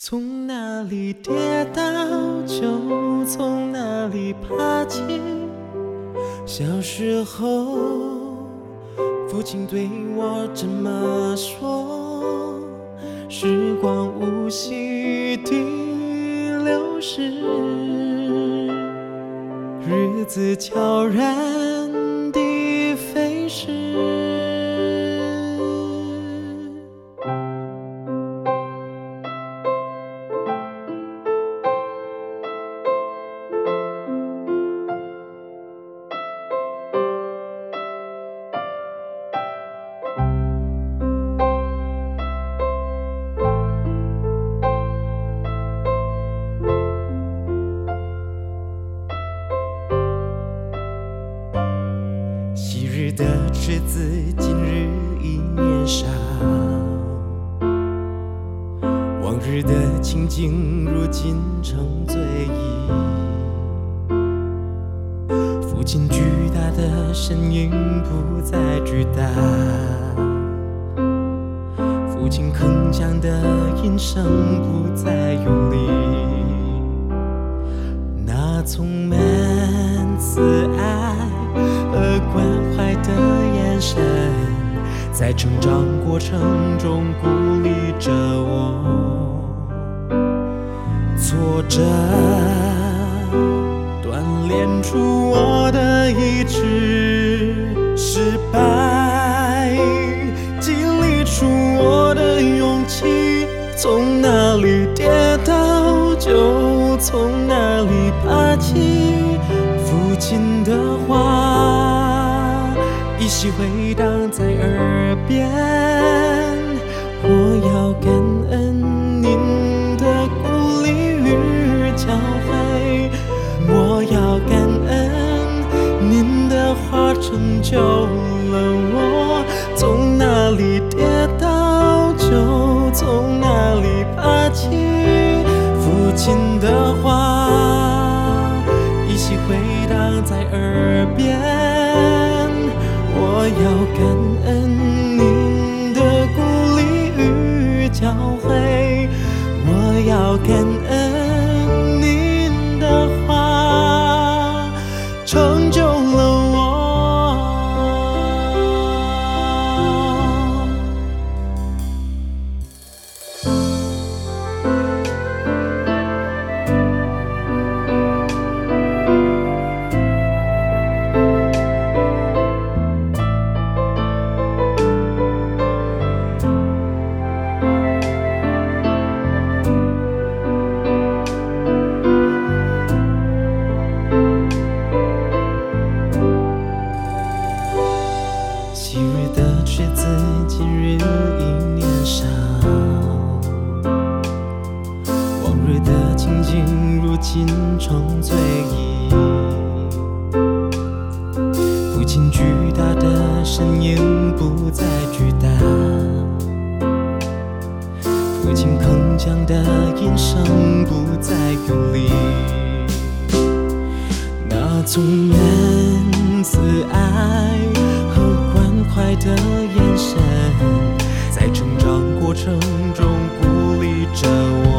从哪里跌倒就从哪里爬起。小时候，父亲对我这么说，时光无息地流逝，日子悄然地飞逝。昔日的赤子，今日已年少，往日的情景，如今成醉意。父亲巨大的身影不再巨大，父亲铿锵的音声不再用力，那充满慈爱和关怀的眼神，在成长过程中鼓励着我。挫折锻炼出我的意志，失败激励出我的勇气。从哪里跌倒就从哪里爬起，父亲的话依稀回荡在耳边，我要感恩您的鼓励与教诲，我要感恩您的话成就了我。从哪里跌倒就从哪里爬起，父亲的话依稀回荡在耳边，我要感恩您的鼓励与教诲，我要感恩您的话成就了我。昔日的赤子，今日已年少，往日的情景，如今成醉意。父亲巨大的身影不再巨大，父亲铿锵的音声不再用力，那充满慈爱和关怀的眼神，在成长过程中鼓励着我。